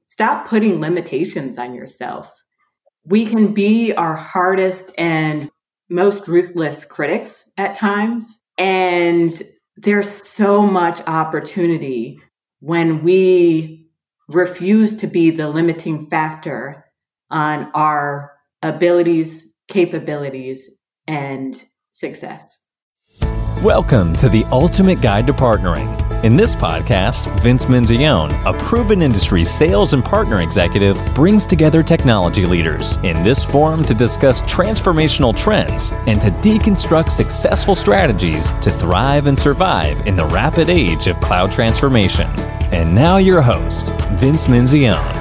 stop putting limitations on yourself. We can be our hardest and most ruthless critics at times. And there's so much opportunity when we refuse to be the limiting factor on our abilities, capabilities, and success. Welcome to the Ultimate Guide to Partnering. In this podcast, Vince Menzione, a proven industry sales and partner executive, brings together technology leaders in this forum to discuss transformational trends and to deconstruct successful strategies to thrive and survive in the rapid age of cloud transformation. And now your host, Vince Menzione.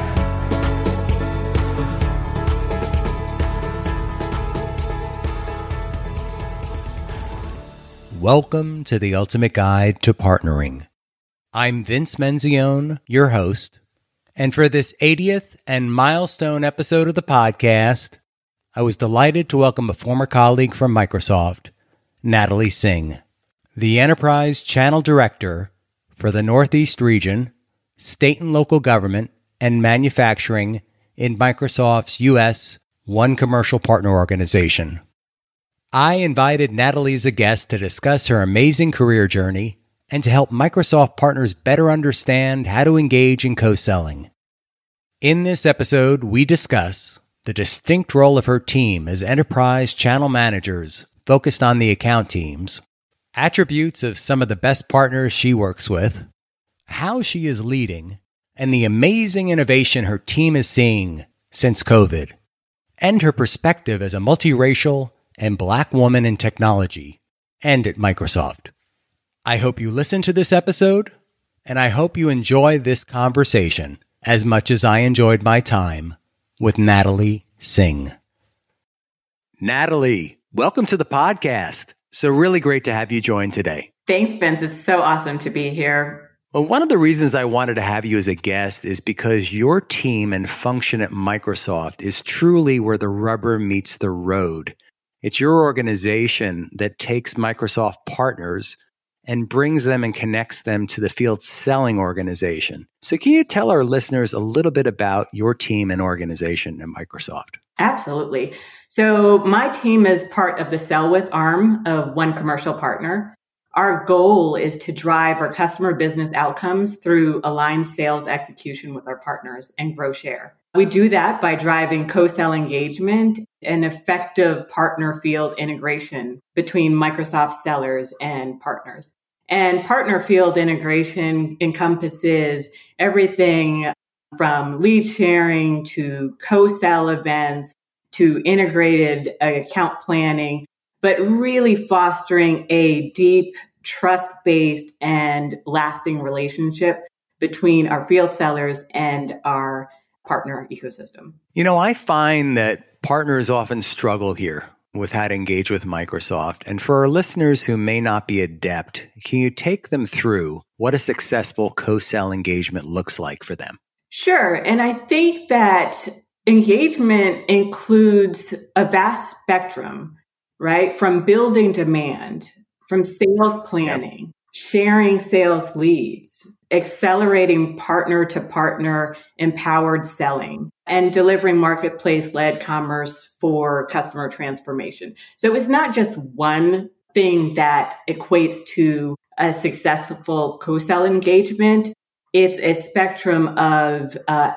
Welcome to the Ultimate Guide to Partnering. I'm Vince Menzione, your host, and for this 80th and milestone episode of the podcast, I was delighted to welcome a former colleague from Microsoft, Natalie Singh, the Enterprise Channel Director for the Northeast region, state and local government, and manufacturing in Microsoft's U.S. One Commercial Partner Organization. I invited Natalie as a guest to discuss her amazing career journey and to help Microsoft partners better understand how to engage in co-selling. In this episode, we discuss the distinct role of her team as enterprise channel managers focused on the account teams, attributes of some of the best partners she works with, how she is leading, and the amazing innovation her team is seeing since COVID, and her perspective as a multiracial and Black woman in technology and at Microsoft. I hope you listen to this episode, and I hope you enjoy this conversation as much as I enjoyed my time with Natalie Singh. Natalie, welcome to the podcast. So really great to have you join today. Thanks, Vince. It's so awesome to be here. Well, one of the reasons I wanted to have you as a guest is because your team and function at Microsoft is truly where the rubber meets the road. It's your organization that takes Microsoft partners and brings them and connects them to the field selling organization. So can you tell our listeners a little bit about your team and organization at Microsoft? Absolutely. So my team is part of the Sell With arm of One Commercial Partner. Our goal is to drive our customer business outcomes through aligned sales execution with our partners and grow share. We do that by driving co-sell engagement and effective partner field integration between Microsoft sellers and partners. And partner field integration encompasses everything from lead sharing to co-sell events to integrated account planning, but really fostering a deep, trust-based and lasting relationship between our field sellers and our partner ecosystem. You know, I find that partners often struggle here with how to engage with Microsoft. And for our listeners who may not be adept, can you take them through what a successful co-sell engagement looks like for them? Sure. And I think that engagement includes a vast spectrum, right? From building demand, from sales planning, sharing sales leads, accelerating partner-to-partner empowered selling, and delivering marketplace-led commerce for customer transformation. So it's not just one thing that equates to a successful co-sell engagement. It's a spectrum of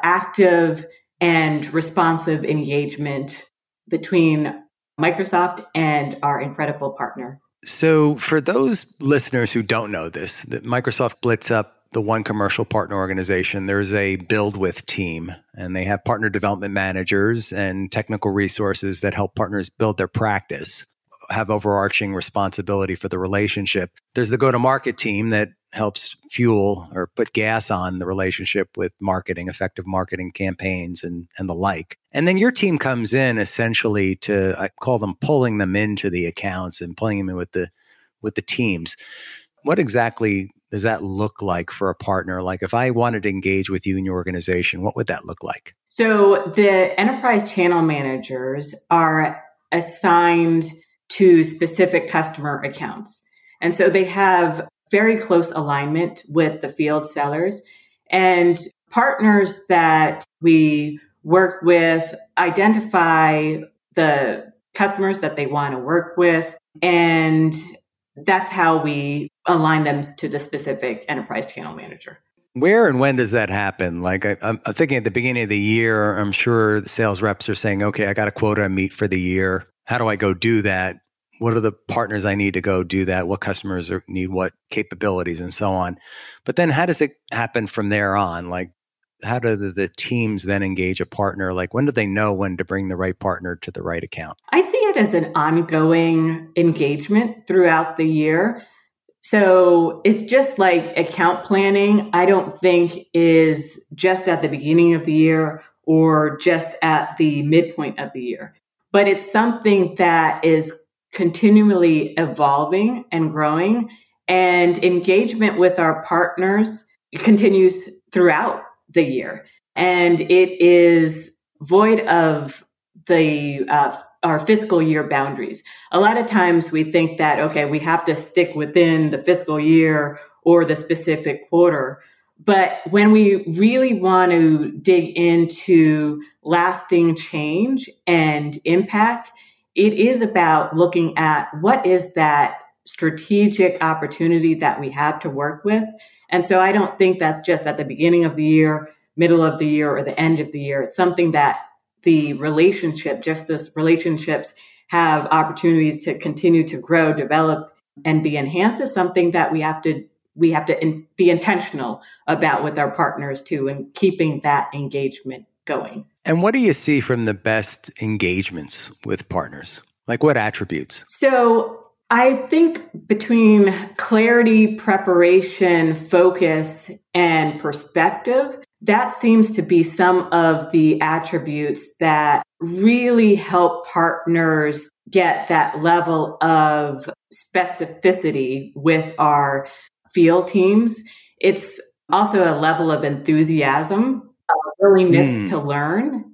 active and responsive engagement between Microsoft and our incredible partner. So for those listeners who don't know this, that Microsoft splits up the One Commercial Partner Organization. There's a build with team, and they have partner development managers and technical resources that help partners build their practice, have overarching responsibility for the relationship. There's the go-to-market team that helps fuel or put gas on the relationship with marketing, effective marketing campaigns and the like. And then your team comes in essentially to, I call them pulling them into the accounts and pulling them in with the teams. What exactly does that look like for a partner? Like if I wanted to engage with you in your organization, what would that look like? So the enterprise channel managers are assigned to specific customer accounts. And so they have very close alignment with the field sellers. And partners that we work with identify the customers that they want to work with, and that's how we align them to the specific enterprise channel manager. Where and when does that happen? Like I'm thinking at the beginning of the year, I'm sure the sales reps are saying, okay, I got a quota to meet for the year. How do I go do that? What are the partners I need to go do that? What customers need what capabilities and so on? But then how does it happen from there on? Like how do the teams then engage a partner? Like when do they know when to bring the right partner to the right account? I see it as an ongoing engagement throughout the year. So it's just like account planning, I don't think is just at the beginning of the year or just at the midpoint of the year, but it's something that is continually evolving and growing, and engagement with our partners continues throughout the year. And it is void of the our fiscal year boundaries. A lot of times we think that, okay, we have to stick within the fiscal year or the specific quarter. But when we really want to dig into lasting change and impact, it is about looking at what is that strategic opportunity that we have to work with. And so I don't think that's just at the beginning of the year, middle of the year, or the end of the year. It's something that the relationship, just as relationships have opportunities to continue to grow, develop, and be enhanced, is something that we have to be intentional about with our partners too, and keeping that engagement going. And what do you see from the best engagements with partners? Like what attributes? So I think between clarity, preparation, focus, and perspective, that seems to be some of the attributes that really help partners get that level of specificity with our field teams. It's also a level of enthusiasm, a willingness to learn,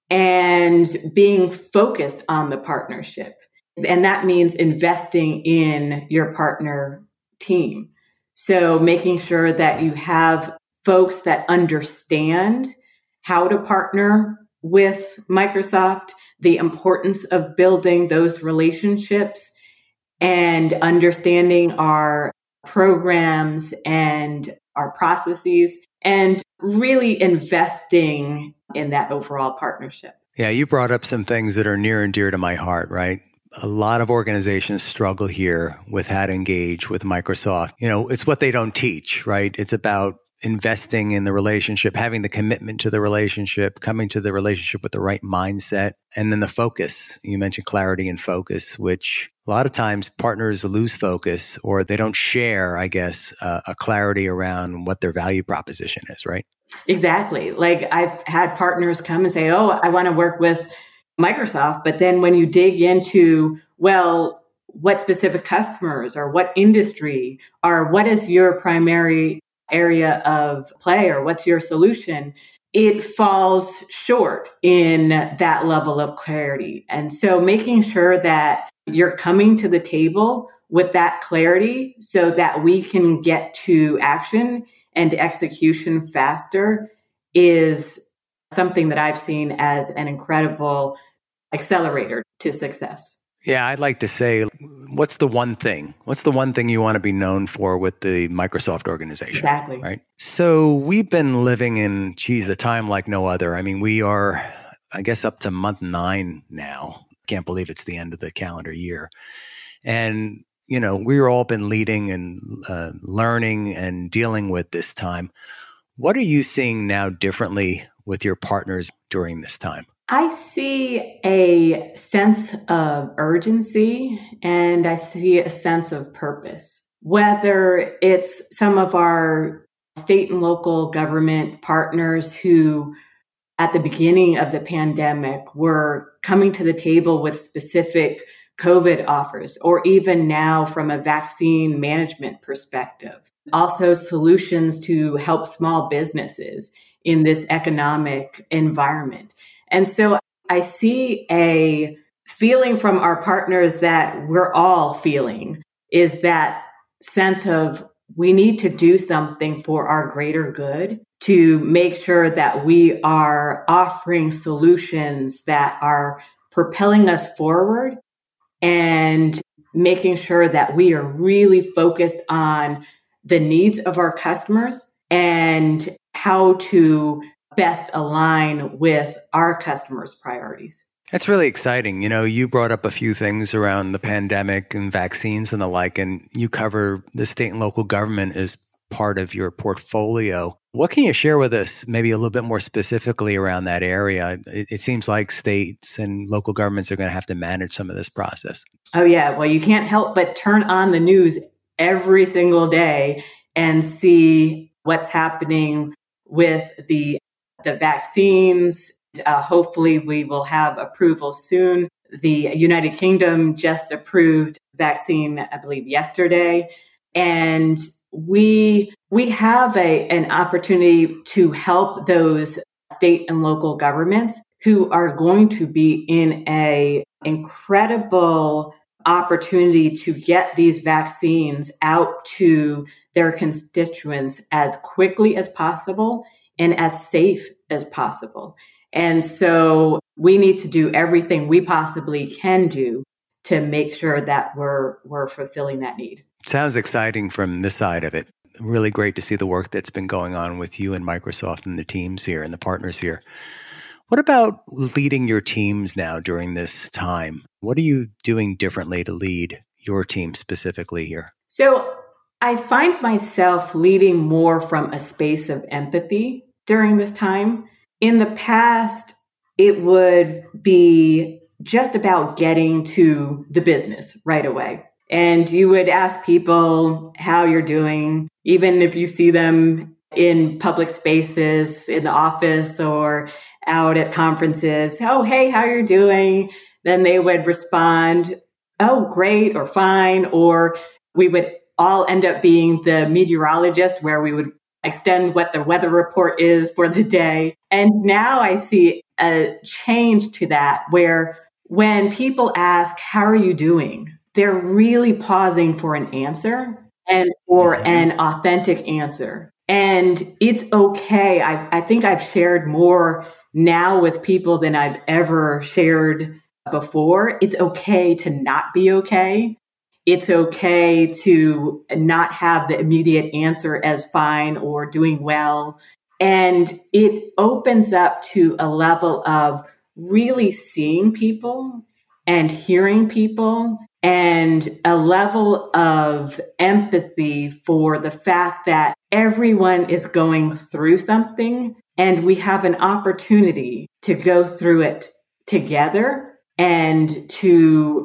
and being focused on the partnership. And that means investing in your partner team. So making sure that you have folks that understand how to partner with Microsoft, the importance of building those relationships, and understanding our programs and our processes, and really investing in that overall partnership. Yeah, you brought up some things that are near and dear to my heart, right? A lot of organizations struggle here with how to engage with Microsoft. You know, it's what they don't teach, right? It's about investing in the relationship, having the commitment to the relationship, coming to the relationship with the right mindset, and then the focus. You mentioned clarity and focus, which a lot of times partners lose focus, or they don't share, I guess, a clarity around what their value proposition is, right? Exactly. Like I've had partners come and say, oh, I want to work with Microsoft. But then when you dig into, well, what specific customers or what industry or what is your primary area of play or what's your solution, it falls short in that level of clarity. And so making sure that you're coming to the table with that clarity so that we can get to action and execution faster is something that I've seen as an incredible accelerator to success. Yeah, I'd like to say, what's the one thing? What's the one thing you want to be known for with the Microsoft organization? Exactly. Right. So we've been living in, a time like no other. I mean, we are, I guess, up to month 9 now. Can't believe it's the end of the calendar year. And, you know, we've all been leading and learning and dealing with this time. What are you seeing now differently with your partners during this time? I see a sense of urgency and I see a sense of purpose. Whether it's some of our state and local government partners who at the beginning of the pandemic were coming to the table with specific COVID offers, or even now from a vaccine management perspective. Also solutions to help small businesses in this economic environment. And so I see a feeling from our partners that we're all feeling, is that sense of we need to do something for our greater good. to make sure that we are offering solutions that are propelling us forward and making sure that we are really focused on the needs of our customers and how to best align with our customers' priorities. That's really exciting. You know, you brought up a few things around the pandemic and vaccines and the like, and you cover the state and local government as part of your portfolio. What can you share with us, maybe a little bit more specifically around that area? It seems like states and local governments are going to have to manage some of this process. Oh, yeah. Well, you can't help but turn on the news every single day and see what's happening with the vaccines. Hopefully, we will have approval soon. The United Kingdom just approved vaccine, I believe, yesterday. And we have an opportunity to help those state and local governments who are going to be in a incredible opportunity to get these vaccines out to their constituents as quickly as possible and as safe as possible. And so we need to do everything we possibly can do to make sure that we're fulfilling that need. Sounds exciting from this side of it. Really great to see the work that's been going on with you and Microsoft and the teams here and the partners here. What about leading your teams now during this time? What are you doing differently to lead your team specifically here? So I find myself leading more from a space of empathy during this time. In the past, it would be just about getting to the business right away. And you would ask people how you're doing, even if you see them in public spaces, in the office or out at conferences. Oh, hey, how you're doing? Then they would respond, oh, great or fine. Or we would all end up being the meteorologist where we would extend what the weather report is for the day. And now I see a change to that where when people ask, how are you doing? They're really pausing for an answer and for an authentic answer. And it's okay. I think I've shared more now with people than I've ever shared before. It's okay to not be okay. It's okay to not have the immediate answer as fine or doing well. And it opens up to a level of really seeing people and hearing people and a level of empathy for the fact that everyone is going through something and we have an opportunity to go through it together and to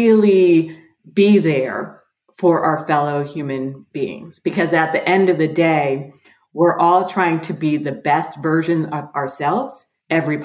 really be there for our fellow human beings. Because at the end of the day, we're all trying to be the best version of ourselves every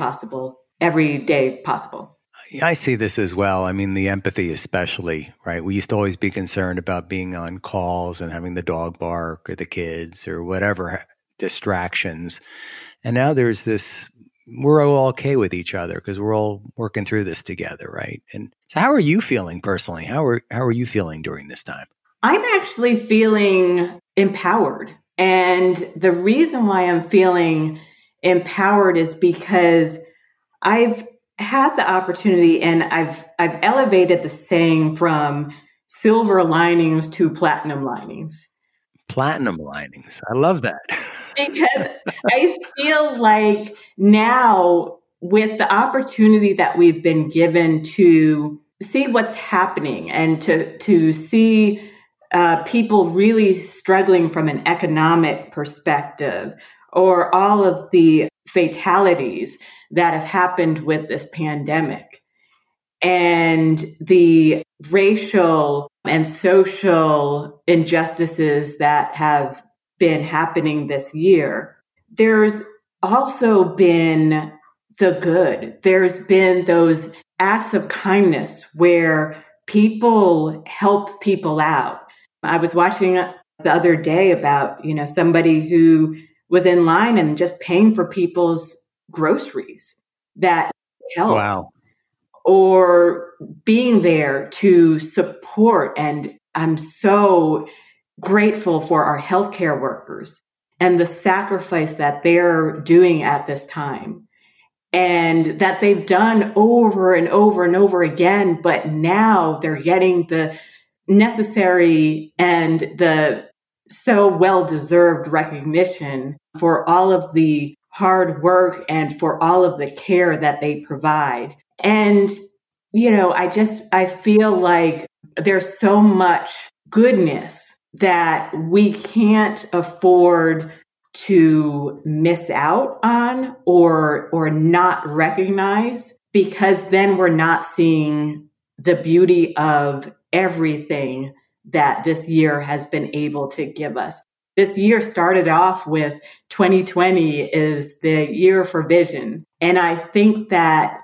day possible. I see this as well. I mean, the empathy especially, right? We used to always be concerned about being on calls and having the dog bark or the kids or whatever distractions. And now there's this, we're all okay with each other because we're all working through this together, right? And so how are you feeling personally? How are you feeling during this time? I'm actually feeling empowered. And the reason why I'm feeling empowered is because I've had the opportunity and I've elevated the saying from silver linings to platinum linings. Platinum linings. I love that. Because I feel like now with the opportunity that we've been given to see what's happening and to see people really struggling from an economic perspective or all of the fatalities that have happened with this pandemic and the racial and social injustices that have been happening this year, there's also been the good. There's been those acts of kindness where people help people out. I was watching the other day about, somebody who was in line and just paying for people's groceries that help. Wow. Or being there to support. And I'm so grateful for our healthcare workers and the sacrifice that they're doing at this time, and that they've done over and over and over again, but now they're getting the necessary and the so well-deserved recognition for all of the hard work and for all of the care that they provide. And, I feel like there's so much goodness that we can't afford to miss out on or not recognize, because then we're not seeing the beauty of everything that this year has been able to give us. This year started off with 2020 is the year for vision. And I think that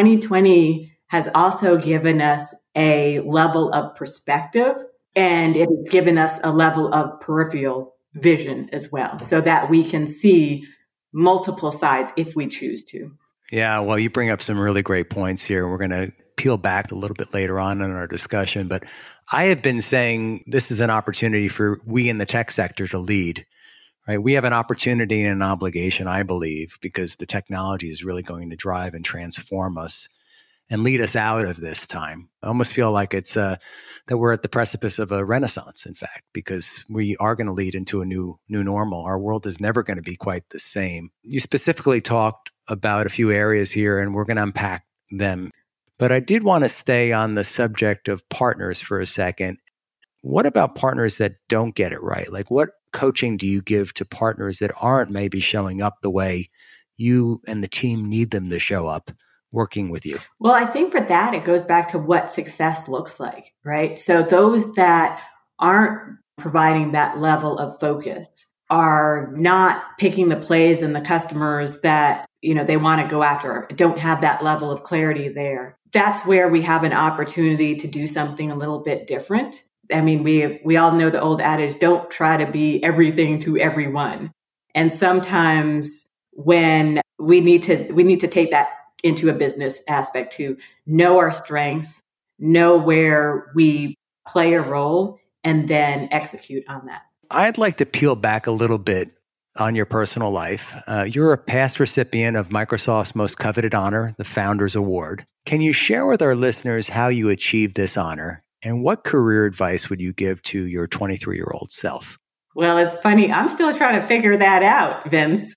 2020 has also given us a level of perspective, and it has given us a level of peripheral vision as well, so that we can see multiple sides if we choose to. Yeah, well, you bring up some really great points here. We're going to peel back a little bit later on in our discussion, but I have been saying this is an opportunity for we in the tech sector to lead, right? We have an opportunity and an obligation, I believe, because the technology is really going to drive and transform us and lead us out of this time. I almost feel like it's that we're at the precipice of a renaissance, in fact, because we are going to lead into a new normal. Our world is never going to be quite the same. You specifically talked about a few areas here, and we're going to unpack them. But I did want to stay on the subject of partners for a second. What about partners that don't get it right? Like, what coaching do you give to partners that aren't maybe showing up the way you and the team need them to show up working with you? Well, I think for that, it goes back to what success looks like, right? So those that aren't providing that level of focus are not picking the plays and the customers that, they want to go after, don't have that level of clarity there. That's where we have an opportunity to do something a little bit different. I mean, we all know the old adage, don't try to be everything to everyone. And sometimes when we need to take that into a business aspect to know our strengths, know where we play a role, and then execute on that. I'd like to peel back a little bit on your personal life. You're a past recipient of Microsoft's most coveted honor, the Founders Award. Can you share with our listeners how you achieved this honor, and what career advice would you give to your 23-year-old self? Well, it's funny. I'm still trying to figure that out, Vince.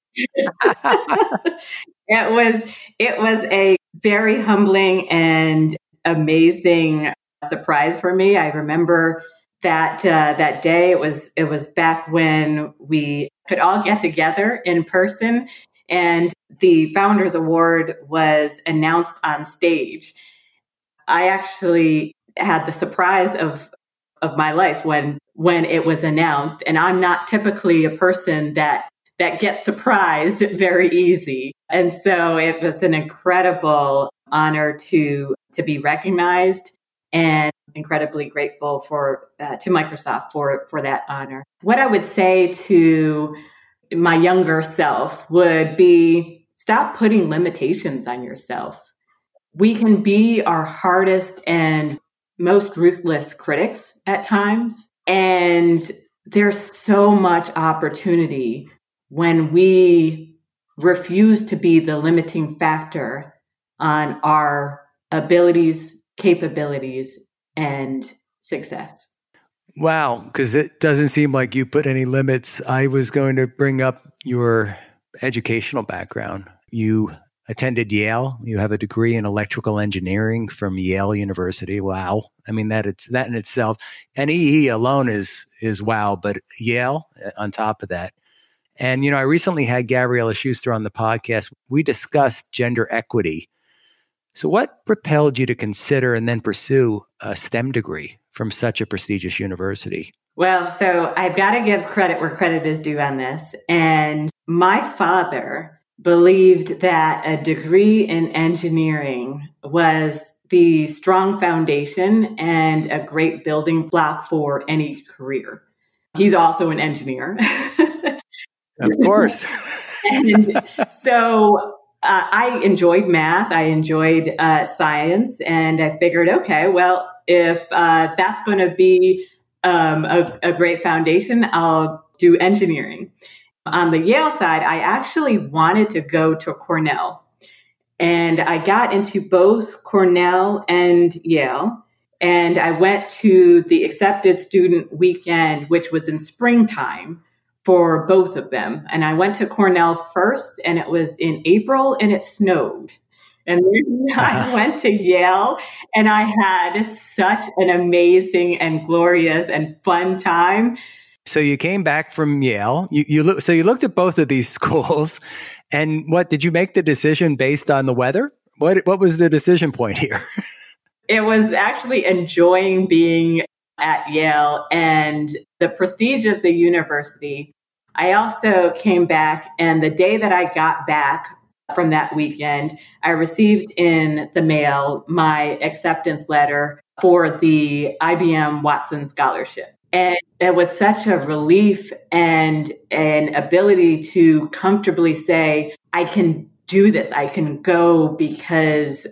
It was a very humbling and amazing surprise for me. I remember that day. It was back when we could all get together in person, and the Founders Award was announced on stage. I actually had the surprise of my life when it was announced, and I'm not typically a person that gets surprised very easy. And so it was an incredible honor to be recognized, and incredibly grateful to Microsoft for that honor. What I would say to my younger self would be, stop putting limitations on yourself. We can be our hardest and most ruthless critics at times, and there's so much opportunity when we refuse to be the limiting factor on our abilities, capabilities, and success. Wow, because it doesn't seem like you put any limits. I was going to bring up your educational background. You attended Yale. You have a degree in electrical engineering from Yale University. Wow. I mean, that in itself, and EE alone is wow, but Yale on top of that. And, I recently had Gabriella Schuster on the podcast. We discussed gender equity. So what propelled you to consider and then pursue a STEM degree from such a prestigious university? Well, so I've got to give credit where credit is due on this. And my father believed that a degree in engineering was the strong foundation and a great building block for any career. He's also an engineer. Of course. And so I enjoyed math. I enjoyed science. And I figured, okay, well, if that's going to be a great foundation, I'll do engineering. On the Yale side, I actually wanted to go to Cornell. And I got into both Cornell and Yale. And I went to the accepted student weekend, which was in springtime for both of them. And I went to Cornell first, and it was in April, and it snowed. And then I went to Yale, and I had such an amazing and glorious and fun time. So you came back from Yale. You looked at both of these schools, and what did you make the decision based on the weather? What was the decision point here? It was actually enjoying being at Yale and the prestige of the university. I also came back, and the day that I got back from that weekend, I received in the mail my acceptance letter for the IBM Watson Scholarship. And it was such a relief and an ability to comfortably say, I can do this. I can go because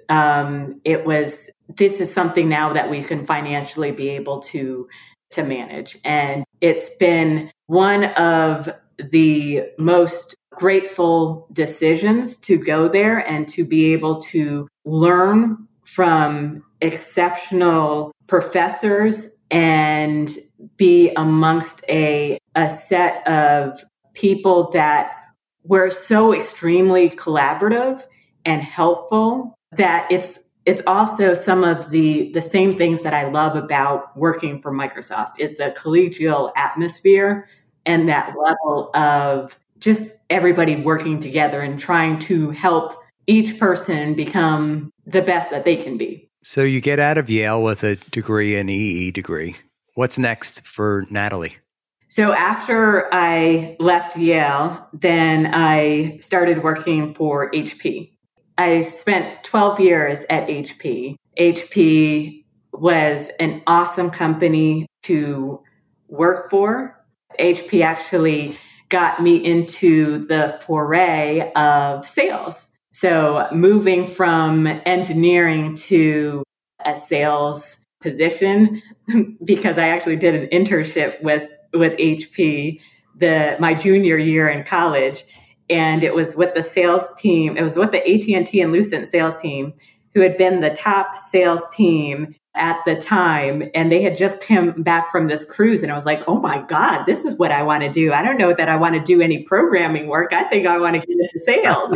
this is something now that we can financially be able to manage. And it's been one of the most grateful decisions to go there and to be able to learn from exceptional professors and be amongst a set of people that were so extremely collaborative and helpful that it's also some of the same things that I love about working for Microsoft is the collegial atmosphere and that level of just everybody working together and trying to help each person become the best that they can be. So you get out of Yale with a degree, an EE degree. What's next for Natalie? So after I left Yale, then I started working for HP. I spent 12 years at HP. HP was an awesome company to work for. HP actually got me into the foray of sales. So moving from engineering to a sales position, because I actually did an internship with HP my junior year in college. And it was with the sales team. It was with the AT&T and Lucent sales team, who had been the top sales team at the time. And they had just come back from this cruise. And I was like, oh my God, this is what I want to do. I don't know that I want to do any programming work. I think I want to get into sales.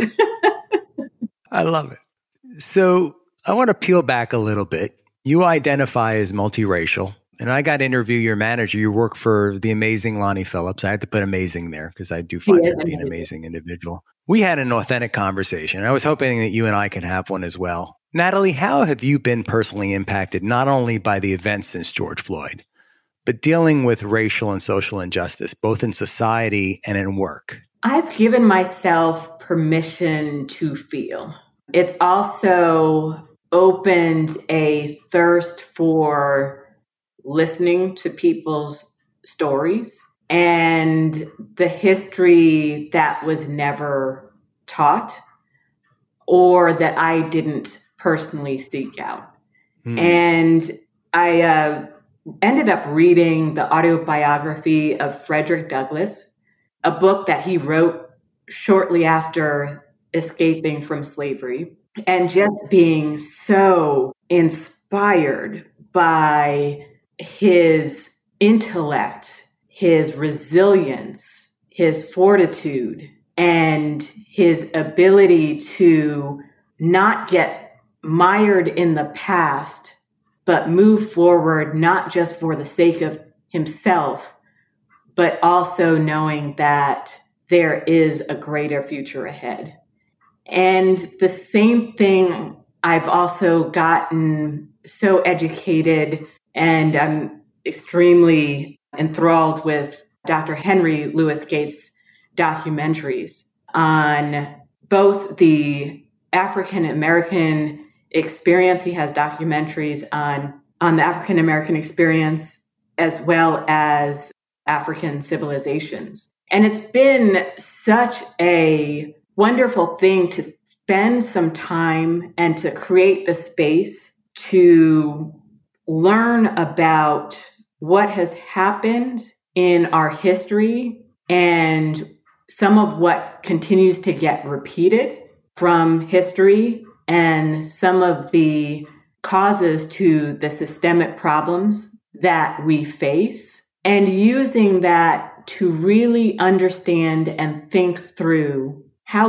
I love it. So I want to peel back a little bit. You identify as multiracial. And I got to interview your manager. You work for the amazing Lonnie Phillips. I had to put amazing there because I do find her to be an amazing individual. We had an authentic conversation. I was hoping that you and I could have one as well. Natalie, how have you been personally impacted not only by the events since George Floyd, but dealing with racial and social injustice, both in society and in work? I've given myself permission to feel. It's also opened a thirst for listening to people's stories and the history that was never taught or that I didn't personally seek out. And I ended up reading the autobiography of Frederick Douglass, a book that he wrote shortly after escaping from slavery, and just being so inspired by his intellect, his resilience, his fortitude, and his ability to not get mired in the past, but move forward, not just for the sake of himself, but also knowing that there is a greater future ahead. And the same thing, I've also gotten so educated, and I'm extremely enthralled with Dr. Henry Louis Gates' documentaries on both the African American experience. He has documentaries on the African American experience as well as African civilizations. And it's been such a wonderful thing to spend some time and to create the space to learn about what has happened in our history and some of what continues to get repeated from history and some of the causes to the systemic problems that we face, and using that to really understand and think through how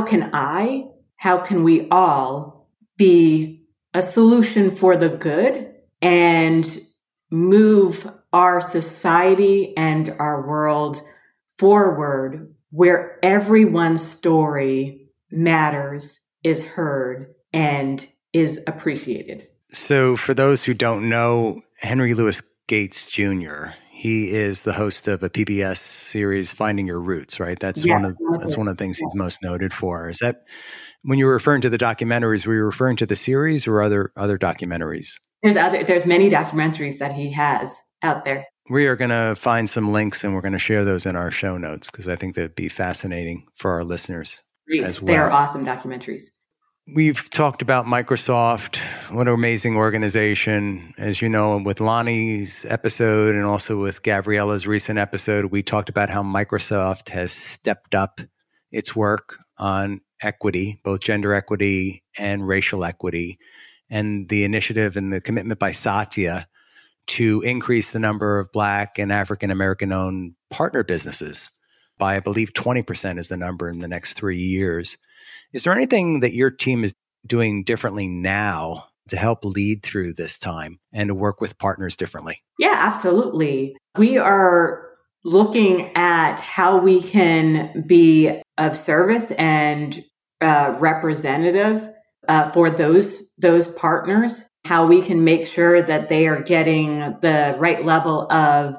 can we all be a solution for the good and move our society and our world forward where everyone's story matters, is heard, and is appreciated. So for those who don't know, Henry Louis Gates Jr., he is the host of a PBS series, Finding Your Roots, right? That's one of the things he's most noted for. Is that when you were referring to the documentaries, were you referring to the series or other documentaries? There's many documentaries that he has out there. We are going to find some links and we're going to share those in our show notes because I think that'd be fascinating for our listeners as well. They are awesome documentaries. We've talked about Microsoft, what an amazing organization. As you know, with Lonnie's episode and also with Gabriella's recent episode, we talked about how Microsoft has stepped up its work on equity, both gender equity and racial equity, and the initiative and the commitment by Satya to increase the number of Black and African American owned partner businesses by, I believe, 20% is the number in the next 3 years. Is there anything that your team is doing differently now to help lead through this time and to work with partners differently? Yeah, absolutely. We are looking at how we can be of service and representative for those partners, how we can make sure that they are getting the right level of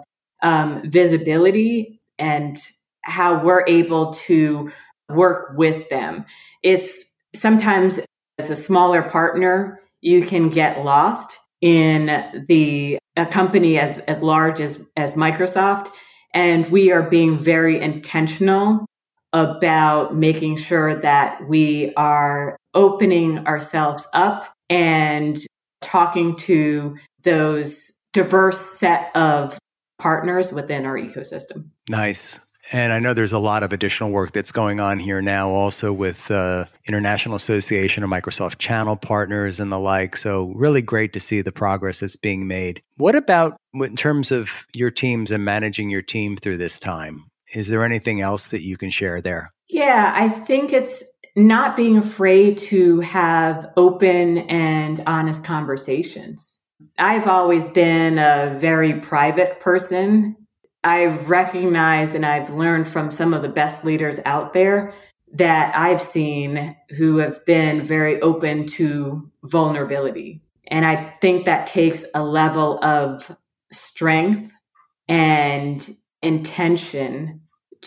visibility and how we're able to work with them. It's sometimes as a smaller partner, you can get lost in a company as large as Microsoft. And we are being very intentional about making sure that we are opening ourselves up and talking to those diverse set of partners within our ecosystem. Nice. And I know there's a lot of additional work that's going on here now also with the International Association of Microsoft Channel Partners and the like. So really great to see the progress that's being made. What about in terms of your teams and managing your team through this time? Is there anything else that you can share there? Yeah, I think it's not being afraid to have open and honest conversations. I've always been a very private person. I recognize and I've learned from some of the best leaders out there that I've seen who have been very open to vulnerability. And I think that takes a level of strength and intention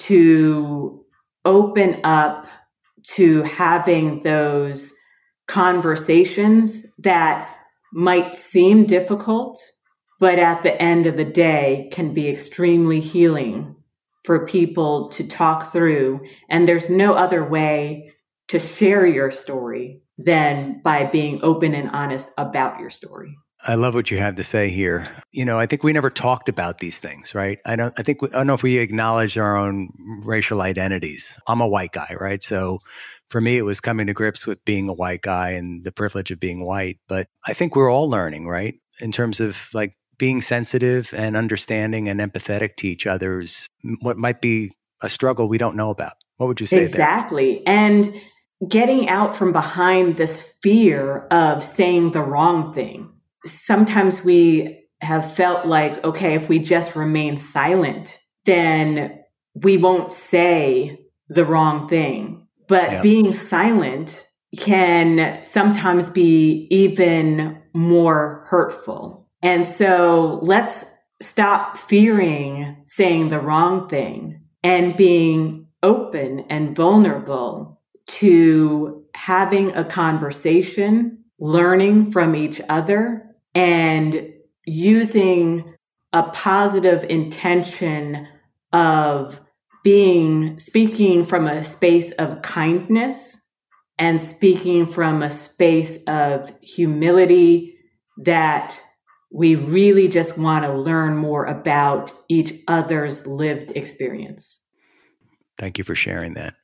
to open up to having those conversations that might seem difficult, but at the end of the day can be extremely healing for people to talk through. And there's no other way to share your story than by being open and honest about your story. I love what you have to say here. You know, I think we never talked about these things, right? I don't know if we acknowledge our own racial identities. I'm a white guy, right? So for me, it was coming to grips with being a white guy and the privilege of being white. But I think we're all learning, right? In terms of like being sensitive and understanding and empathetic to each other's, what might be a struggle we don't know about. What would you say Exactly. There? And getting out from behind this fear of saying the wrong thing. Sometimes we have felt like, okay, if we just remain silent, then we won't say the wrong thing. But being silent can sometimes be even more hurtful. And so let's stop fearing saying the wrong thing and being open and vulnerable to having a conversation, learning from each other, and using a positive intention of speaking from a space of kindness and speaking from a space of humility that we really just want to learn more about each other's lived experience. Thank you for sharing that.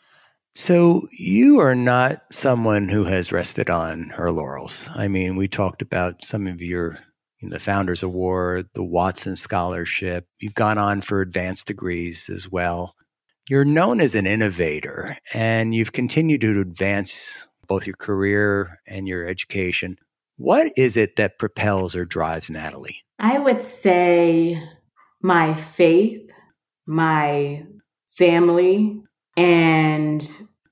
So you are not someone who has rested on her laurels. I mean, we talked about some of your, the Founders Award, the Watson Scholarship. You've gone on for advanced degrees as well. You're known as an innovator, and you've continued to advance both your career and your education. What is it that propels or drives Natalie? I would say my faith, my family, and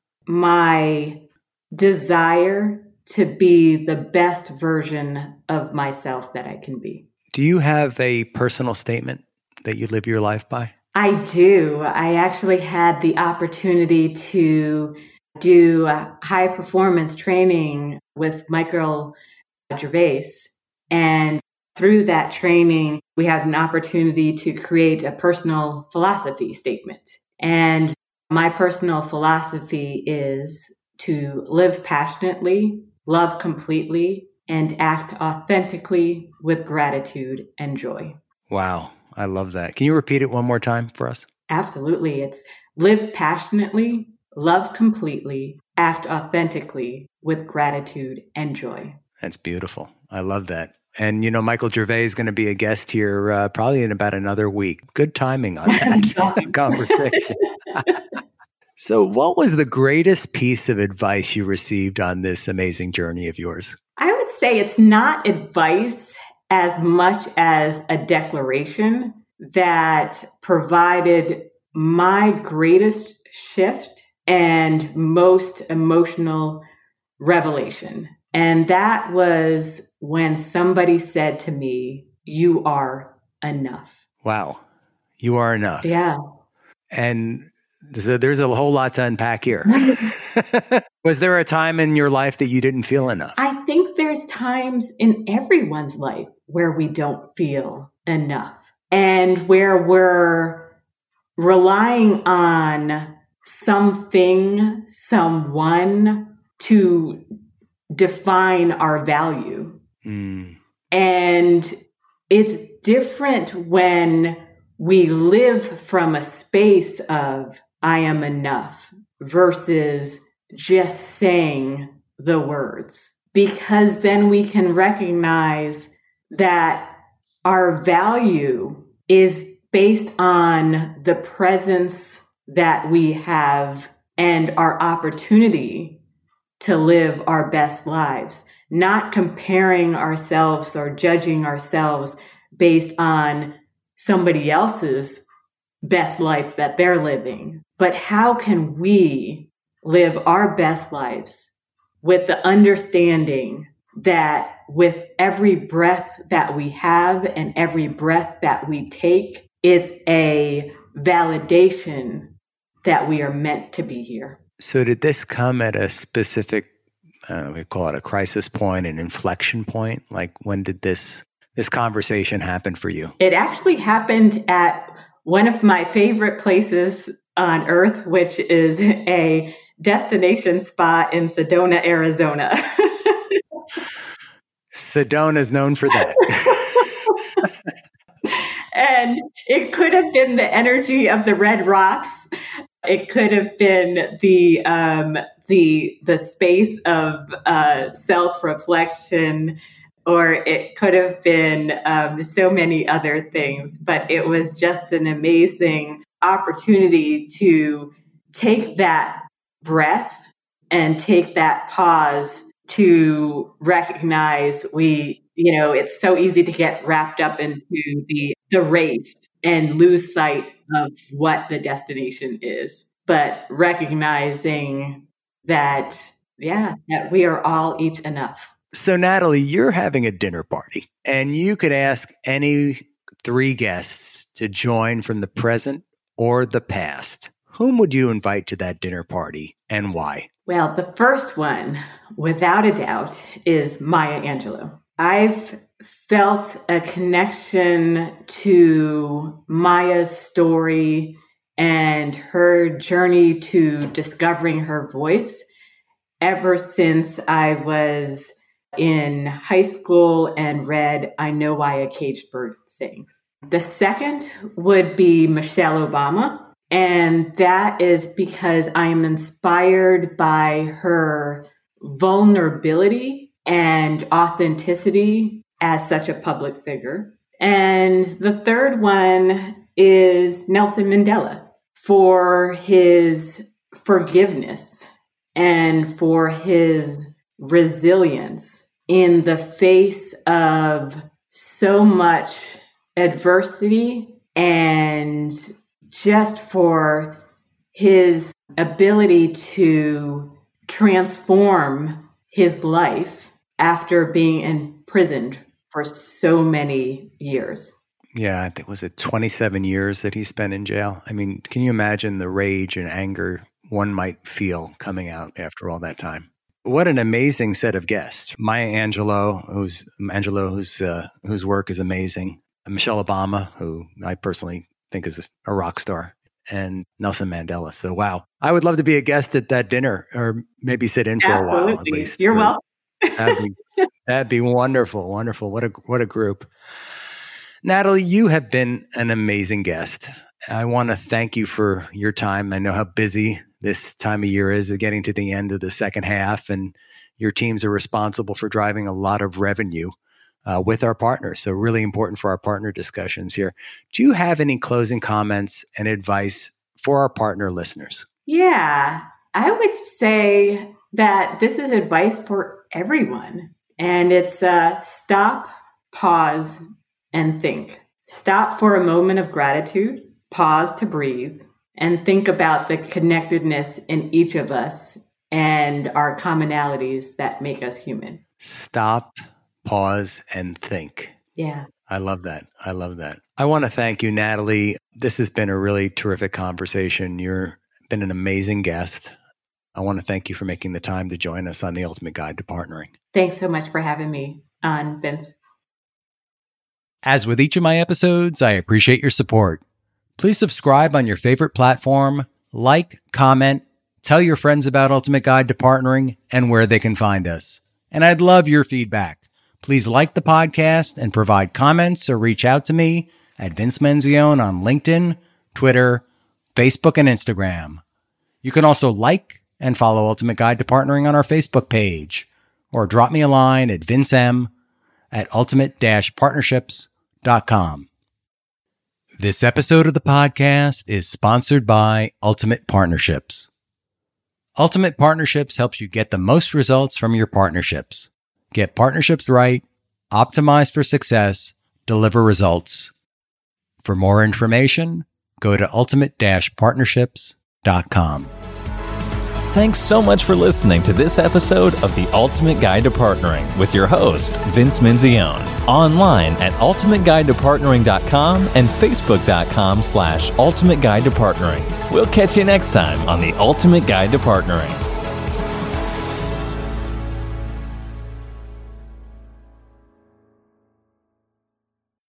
my desire to be the best version of myself that I can be. Do you have a personal statement that you live your life by? I do. I actually had the opportunity to do high performance training with Michael Gervais. And through that training, we had an opportunity to create a personal philosophy statement. And my personal philosophy is to live passionately, love completely, and act authentically with gratitude and joy. Wow, I love that. Can you repeat it one more time for us? Absolutely. It's live passionately, love completely, act authentically with gratitude and joy. That's beautiful. I love that. And, Michael Gervais is going to be a guest here probably in about another week. Good timing on that conversation. So what was the greatest piece of advice you received on this amazing journey of yours? I would say it's not advice as much as a declaration that provided my greatest shift and most emotional revelation. And that was when somebody said to me, "You are enough." Wow. You are enough. Yeah. And so there's a whole lot to unpack here. Was there a time in your life that you didn't feel enough? I think there's times in everyone's life where we don't feel enough and where we're relying on something, someone to define our value. And it's different when we live from a space of I am enough versus just saying the words, because then we can recognize that our value is based on the presence that we have and our opportunity to live our best lives, not comparing ourselves or judging ourselves based on somebody else's best life that they're living. But how can we live our best lives with the understanding that with every breath that we have and every breath that we take is a validation that we are meant to be here? So did this come at a specific, we call it a crisis point, an inflection point? Like when did this conversation happen for you? It actually happened at one of my favorite places on earth, which is a destination spot in Sedona, Arizona. Sedona is known for that. And it could have been the energy of the Red Rocks. It could have been the space of self-reflection, or it could have been so many other things. But it was just an amazing opportunity to take that breath and take that pause to recognize it's so easy to get wrapped up into the race and lose sight of what the destination is. But recognizing that we are all each enough. So Natalie, you're having a dinner party and you could ask any 3 guests to join from the present or the past. Whom would you invite to that dinner party and why? Well, the first one, without a doubt, is Maya Angelou. I've felt a connection to Maya's story and her journey to discovering her voice ever since I was in high school and read I Know Why a Caged Bird Sings. The second would be Michelle Obama. And that is because I am inspired by her vulnerability and authenticity as such a public figure. And the third one is Nelson Mandela, for his forgiveness and for his resilience in the face of so much adversity, and just for his ability to transform his life after being imprisoned for so many years. Yeah, I think, was it 27 years that he spent in jail? I mean, can you imagine the rage and anger one might feel coming out after all that time? What an amazing set of guests. Maya Angelou, whose work is amazing. Michelle Obama, who I personally think is a rock star, and Nelson Mandela. So, wow. I would love to be a guest at that dinner, or maybe sit in for a while at least. You're welcome. That'd be wonderful. Wonderful. What a group. Natalie, you have been an amazing guest. I want to thank you for your time. I know how busy this time of year is, getting to the end of the second half, and your teams are responsible for driving a lot of revenue with our partners. So really important for our partner discussions here. Do you have any closing comments and advice for our partner listeners? Yeah, I would say that this is advice for everyone. And it's stop, pause, and think. Stop for a moment of gratitude, pause to breathe, and think about the connectedness in each of us and our commonalities that make us human. Stop, pause, and think. Yeah. I love that. I love that. I want to thank you, Natalie. This has been a really terrific conversation. You've been an amazing guest. I want to thank you for making the time to join us on The Ultimate Guide to Partnering. Thanks so much for having me on, Vince. As with each of my episodes, I appreciate your support. Please subscribe on your favorite platform, like, comment, tell your friends about Ultimate Guide to Partnering and where they can find us. And I'd love your feedback. Please like the podcast and provide comments or reach out to me at Vince Menzione on LinkedIn, Twitter, Facebook, and Instagram. You can also like and follow Ultimate Guide to Partnering on our Facebook page, or drop me a line at vincem@ultimate-partnerships.com. This episode of the podcast is sponsored by Ultimate Partnerships. Ultimate Partnerships helps you get the most results from your partnerships. Get partnerships right, optimize for success, deliver results. For more information, go to ultimate-partnerships.com. Thanks so much for listening to this episode of The Ultimate Guide to Partnering with your host, Vince Menzione. Online at ultimateguidetopartnering.com and facebook.com/ultimateguidetopartnering. We'll catch you next time on The Ultimate Guide to Partnering.